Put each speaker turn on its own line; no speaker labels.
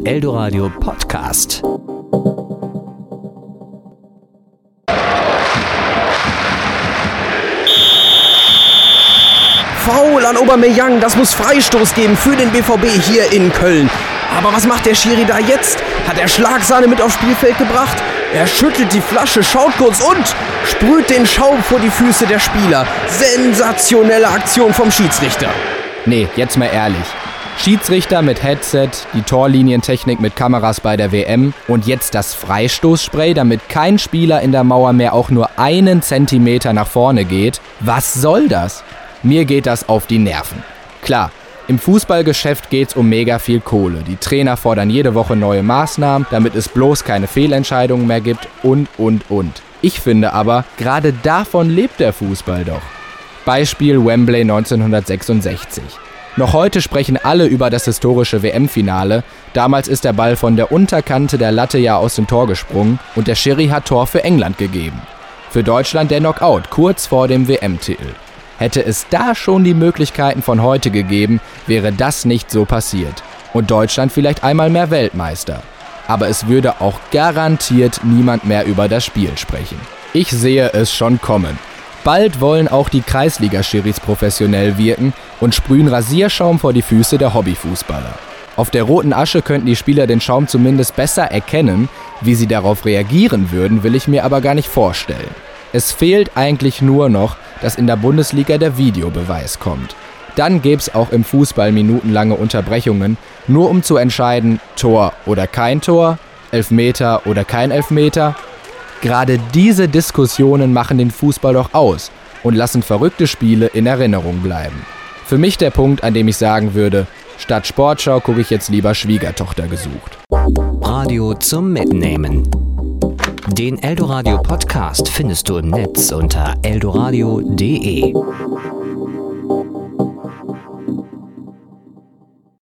Eldoradio Podcast.
Foul an Aubameyang, das muss Freistoß geben für den BVB hier in Köln. Aber was macht der Schiri da jetzt? Hat er Schlagsahne mit aufs Spielfeld gebracht? Er schüttelt die Flasche, schaut kurz und sprüht den Schaum vor die Füße der Spieler. Sensationelle Aktion vom Schiedsrichter.
Nee, jetzt mal ehrlich. Schiedsrichter mit Headset, die Torlinientechnik mit Kameras bei der WM und jetzt das Freistoßspray, damit kein Spieler in der Mauer mehr auch nur einen Zentimeter nach vorne geht. Was soll das? Mir geht das auf die Nerven. Klar, im Fußballgeschäft geht's um mega viel Kohle. Die Trainer fordern jede Woche neue Maßnahmen, damit es bloß keine Fehlentscheidungen mehr gibt und. Ich finde aber, gerade davon lebt der Fußball doch. Beispiel Wembley 1966. Noch heute sprechen alle über das historische WM-Finale. Damals ist der Ball von der Unterkante der Latte ja aus dem Tor gesprungen und der Schiri hat Tor für England gegeben. Für Deutschland der Knockout, kurz vor dem WM-Titel. Hätte es da schon die Möglichkeiten von heute gegeben, wäre das nicht so passiert. Und Deutschland vielleicht einmal mehr Weltmeister. Aber es würde auch garantiert niemand mehr über das Spiel sprechen. Ich sehe es schon kommen. Bald wollen auch die Kreisliga-Schiris professionell wirken und sprühen Rasierschaum vor die Füße der Hobbyfußballer. Auf der roten Asche könnten die Spieler den Schaum zumindest besser erkennen. Wie sie darauf reagieren würden, will ich mir aber gar nicht vorstellen. Es fehlt eigentlich nur noch, dass in der Bundesliga der Videobeweis kommt. Dann gäbe es auch im Fußball minutenlange Unterbrechungen, nur um zu entscheiden, Tor oder kein Tor, Elfmeter oder kein Elfmeter. Gerade diese Diskussionen machen den Fußball doch aus und lassen verrückte Spiele in Erinnerung bleiben. Für mich der Punkt, an dem ich sagen würde, statt Sportschau gucke ich jetzt lieber Schwiegertochter gesucht.
Radio zum Mitnehmen. Den Eldoradio Podcast findest du im Netz unter eldoradio.de.